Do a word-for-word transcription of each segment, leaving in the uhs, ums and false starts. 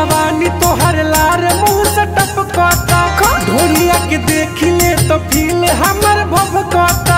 जवानी तोहर लार मुंह से टपकता, ढोलिया के देखिले तो फील हमर भभकता।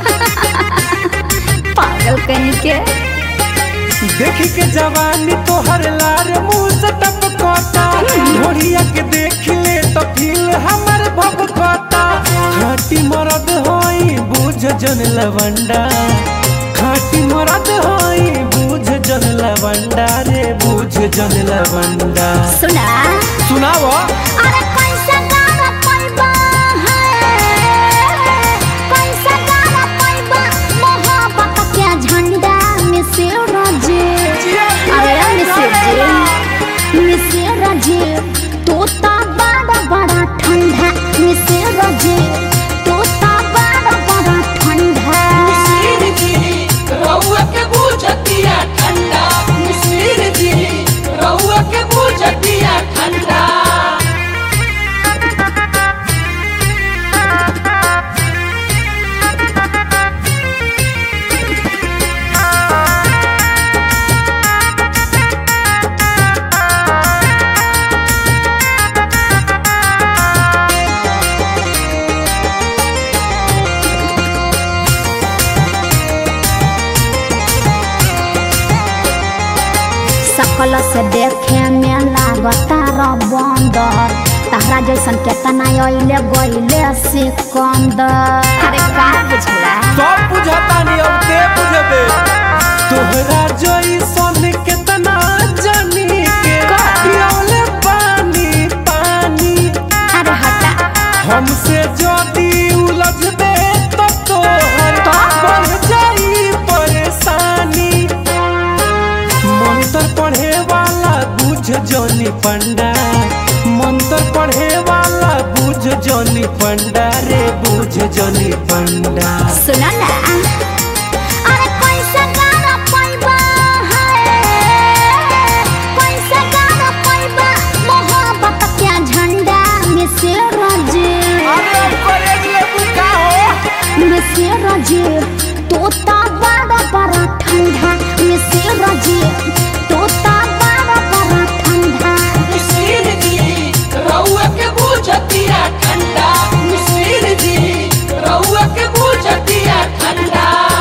पागल कहीं के देखी के जवानी तोहर लार मुंह से टपकता, ढोलिया के देखिले तो फील हमर भभकता। खाटी मरद होई बुझ जन लवंडा, खाटी मरद होई बुझ जन लवंडा रे, बुझ जन लवंडा। सुना सुनाओ। अरे कैसा गाना पैबा है, कैसा गाना पैबा मोहब्बत के झंडा में से राजे। अरे मिसे मिसे राजे तोता बड़ा बड़ा ठंडा, मिसे राजे तोता बड़ा बड़ा ठंडा। मिसिर जी रउआ के बुझतिया ठंडा, मिसिर जी रउआ के बुझतिया ठंडा। सकल से देखे में लागता बंदर, तहरा जैसन केतना अइले गइले सिकंदर। अरे का बुझला सब बुझता नहीं अब ते बुझबे, तोहरा जैसन केतना जानी के पियोले पानी पानी। अरे हटा हमसे जदी उलझबे तो तोहर बढ़ जाई परेशानी। मंत्र पढ़े वाला बुझ जनी पंडा, मंत्र पढ़े वाला बुझ जनी पंडा रे, बुझ जनी पंडा। सुना ना अरे कैसा गाना पैबा है, कैसा गाना पैबा मोहब्बत के झंडा में से राजे। अरे करेज ले बुका हो में से राजे तोता बड़ा बड़ा ठंडा, में से राजे तोता बड़ा बड़ा ठंडा। मिसिर जी रउआ के बुझतिया ठंडा, मिसिर जी रउआ के बुझतिया ठंडा।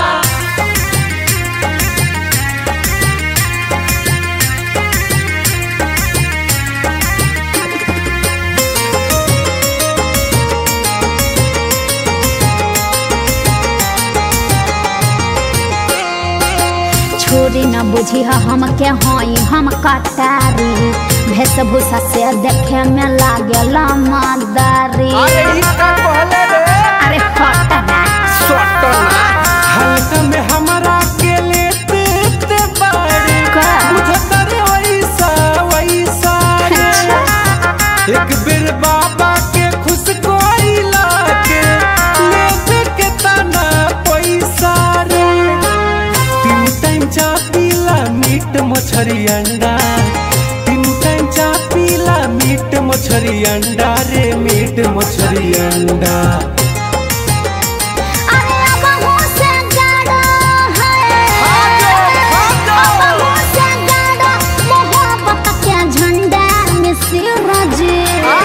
छोरी न बुझी हम के हई हम कटारी, वेशभूषा से देखे में लागेला मदारी। अरे ई का कहले रे, अरे हटना सटना हल्का में हमरा के लेते ते बाड़ी का? बुझता रे वैसा वैसा रे। एक बेर बाबा के खुश कोइला के लेते के तना पैसा रे। तीन टाइम चा पीला मीट मछरी अंडा, तीन टाइम चा पीला मीट मछरी अंडा रे, मीट मछरी अंडा। अरे अब हो से गाड़ा है, अब हो से गाड़ा मोहब्बत के झंडा में से राजे।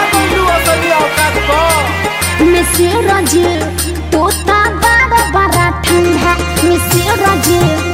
में से राजे तोता बड़ा बड़ा ठंडा, में से राजे